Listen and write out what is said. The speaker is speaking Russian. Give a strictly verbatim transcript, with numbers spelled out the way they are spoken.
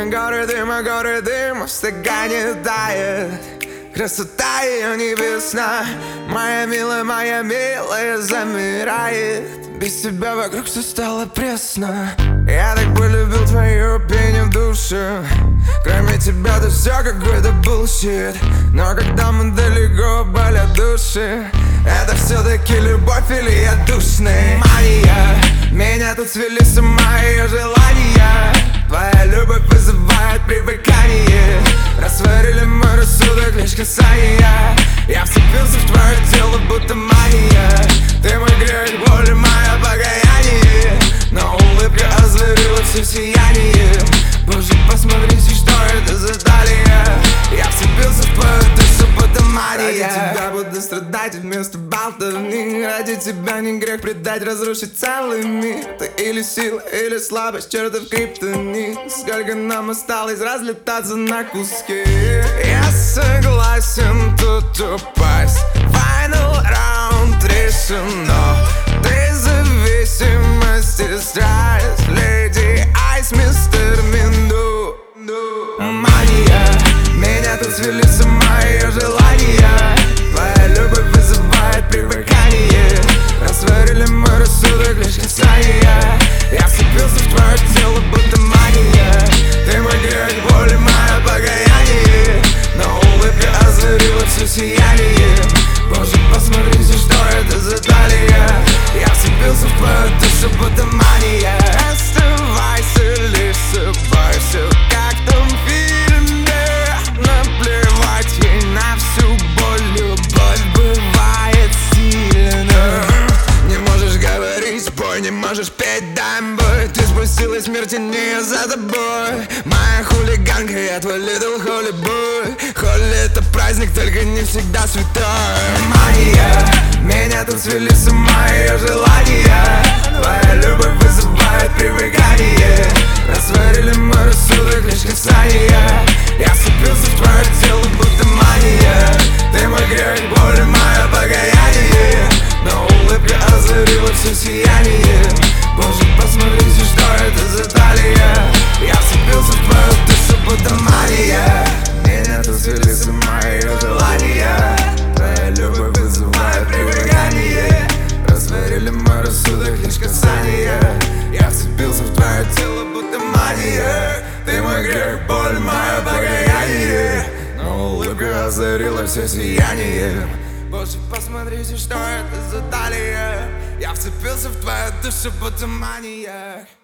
Горы дыма, горы дыма, в стакане тает. Красота ее небесна, моя милая, моя милая замирает. Без тебя вокруг все стало пресно. Я так полюбил твое пение в душе. Кроме тебя то все какой-то bullshit. Но когда мы далеко, болят души. Это все-таки любовь или я душный? Мания, меня тут свели с ума ее желания. Твоя любовь вызывает привыкание. Растворили мой рассудок лишь касания. Я вцепился в твое тело, будто мания. Ты мой грех, боль и мое покаяние. Но улыбка озарила все сияние. Боже, посмотрите, что это за талия. Я вцепился в твою душу, будто мания. Ради тебя буду страдать вместо болтовни. Ради тебя не грех предать, разрушить целый мир. Ты или сила, или слабость, чертов криптонит. Сколько нам осталось разлетаться на куски. Я согласен тут упасть. Final round решено. Ты зависимости страсть. Леди Айс, мистер Минду. Мания, меня тут свели с ума ее желания. Твоя любовь вызывает привыкание. Растворили мой рассудок лишь касания. Я вцепился в твое тело, будто мания. Ты мой грех, боль и мое покаяние. Но улыбка озарила все сияние. Боже, посмотрите, что это за талия. Я вцепился в твою душу, будто мания. Оставайся лишь собой, все как в том фильме. Наплевать ей на всю боль, любовь бывает сильна. Не можешь говорить, бой, не можешь петь, дай бой. Ты спустилась, мир тенее за тобой. Моя хулиганка, я твой little holy boy. Холли — это праздник, только не всегда святой. Мания, меня тут свели с ума ее желания. Твоя любовь вызывает привыкание. Растворили мой рассудок лишь касания. Я вцепился в твое тело, будто мания. Ты мой грех, боль и мое покаяние. Но улыбка озарила все сияние. Боже, посмотрите, что это за талия. Я вцепился в твою душу, будто мания. Меня тут свели с ума ее желания. Твоя любовь вызывает привыкание. Растворили мой рассудок лишь касания. Я вцепился в твое тело, будто мания. Ты мой грех, боль, мое покаяние. Но улыбка озарила все сияние. Боже, посмотрите, что это за талия. Я вцепился в твою душу, будто мания.